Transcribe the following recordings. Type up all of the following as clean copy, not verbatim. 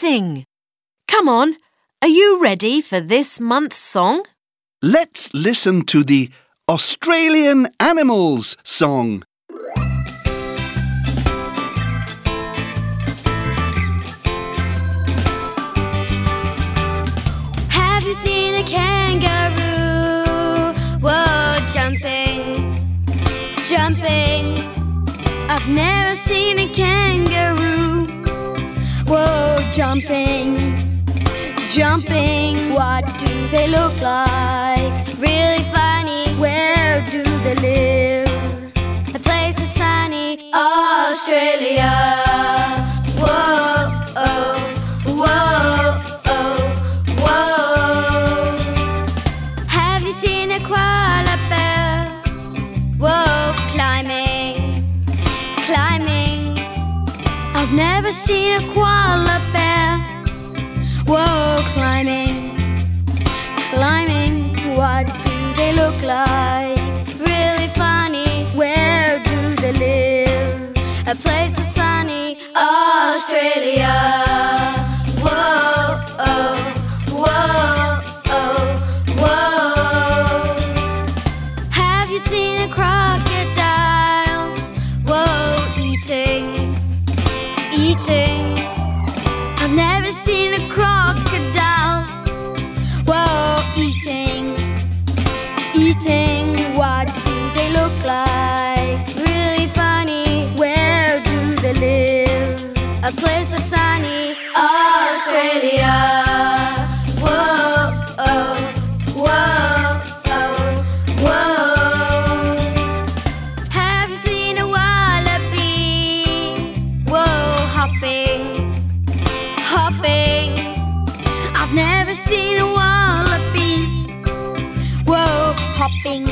sing. Come on, are you ready for this month's song? Let's listen to the Australian Animals song. Have you seen a kangaroo? Whoa, jumping, jumping. I've never seen a kangaroo. Whoa, jumping, jumping. What do they look like? Really funny. Where do they live? A place is sunny, Australia. Whoa, oh, whoa, oh, whoa. Have you seen a koala bear? Whoa, climbing, climbing. I've never seen a koala bear. Whoa, climbing, climbing. What do they look like? Really funny. Where do they live? A place that's sunny, Australia. Whoa, oh, whoa, oh, whoa. Have you seen a crocodile? Whoa, eating, eating. I've never seen a crocodile. Whoa, eating, eating. What do they look like? Really funny. Where do they live? A place that's sunny, Australia. Whoa, oh, whoa, oh, whoa. Have you seen a wallaby? Whoa, hopping, hopping. I've never seen a wallaby. Whoa, hopping,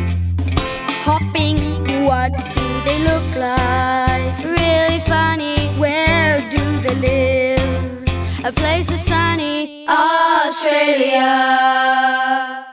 hopping. What do they look like? Really funny. Where do they live? A place that's sunny, Australia.